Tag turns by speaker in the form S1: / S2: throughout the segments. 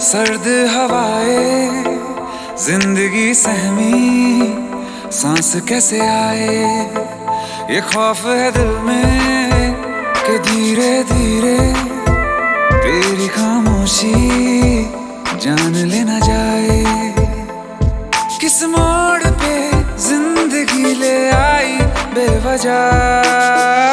S1: सर्द हवाएं जिंदगी सहमी सांस कैसे आए, ये खौफ है दिल में कि धीरे धीरे तेरी खामोशी जान लेना जाए। किस मोड़ पे जिंदगी ले आई बेवजह,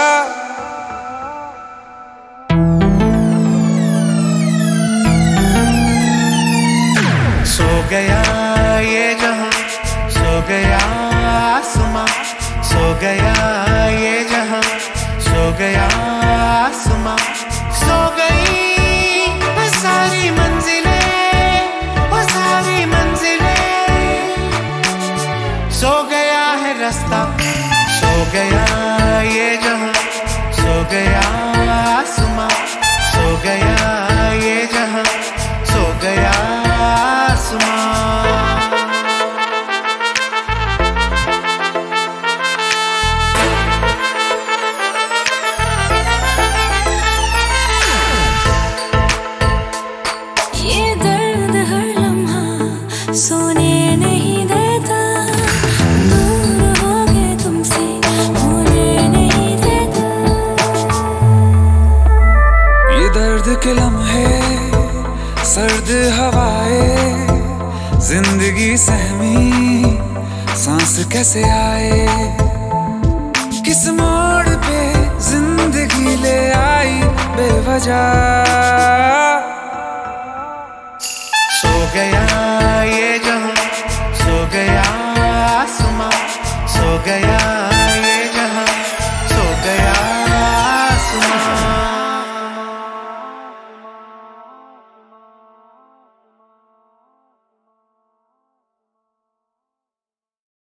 S2: सो गया ये जहां, सो गया आसमां, सो गया ये जहां, सो गया आसमां, सो गई वो सारी मंजिलें, वो सारी मंजिलें, सो गया है रास्ता, सो गया ये जहां, सो गया आसमां, सो गया ये जहां, सो गया आसमां।
S3: ये दर्द हर लम्हा सोने नहीं देता, दूर हो गए तुमसे होने नहीं देता।
S1: ये दर्द के लम्हे सर्द हवाएं जिंदगी सहमी सांस कैसे आए, किस मोड़ पे जिंदगी ले आई बेवजह।
S2: सो गया ये जहां, सो गया आसमां, सो गया